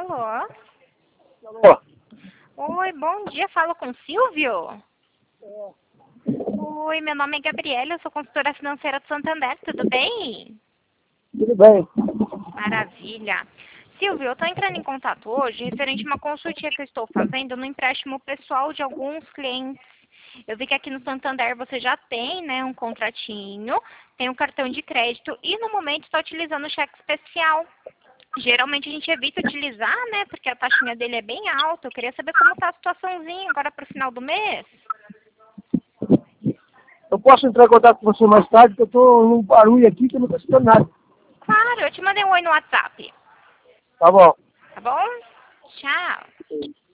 Alô? Alô? Oi, bom dia. Falo com o Silvio? Oi, meu nome é Gabriela, eu sou consultora financeira do Santander, tudo bem? Tudo bem. Maravilha. Silvio, eu estou entrando em contato hoje referente a uma consultinha que eu estou fazendo no empréstimo pessoal de alguns clientes. Eu vi que aqui no Santander você já tem, né, um contratinho, tem um cartão de crédito e no momento está utilizando o cheque especial. Geralmente a gente evita utilizar, né, porque a taxinha dele é bem alta. Eu queria saber como está a situaçãozinha agora para o final do mês. Eu posso entrar em contato com você mais tarde, porque eu estou num barulho aqui que eu não estou escutando nada. Claro, eu te mandei um oi no WhatsApp. Tá bom. Tá bom? Tchau.